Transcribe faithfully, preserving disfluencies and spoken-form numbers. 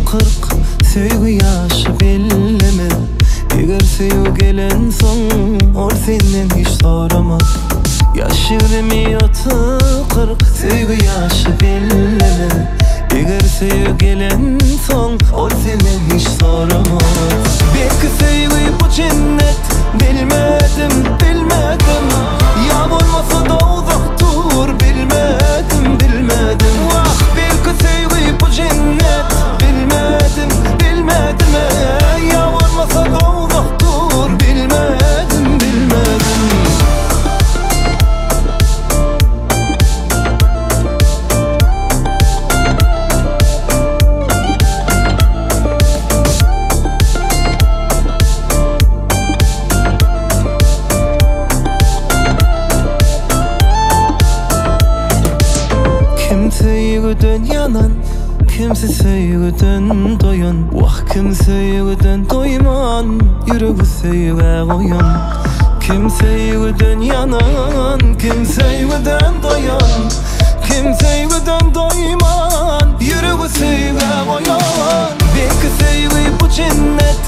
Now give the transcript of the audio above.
kırk söýgü ýaşy belleme. Eger söýgü gelen soň ol senden hiç sorama. Yaş yirmi otuz kırk söýgü ýaşy belleme. Eger söýgü gelen soň ol senden hiç sorama. Belki söýgü bu cennet, bilmedim bilmedim. Ya bolmasa da uzaktur, bilmedim bilmedim. Vah, belki söýgü bu cennet, bilmedim bilmedim. Ya bolmasa da uzaktur, bilmedim bilmedim. Kim söýgüden yanan, kimsi söýgüden doyan. Wah, kim söýgüden doyman, ýüregi söýge goýan. Kim söýgüden yanan, kim söýgüden doyan. Kim söýgüden doyman, ýüregi söýge goýan. Belki söýgü bu cennet,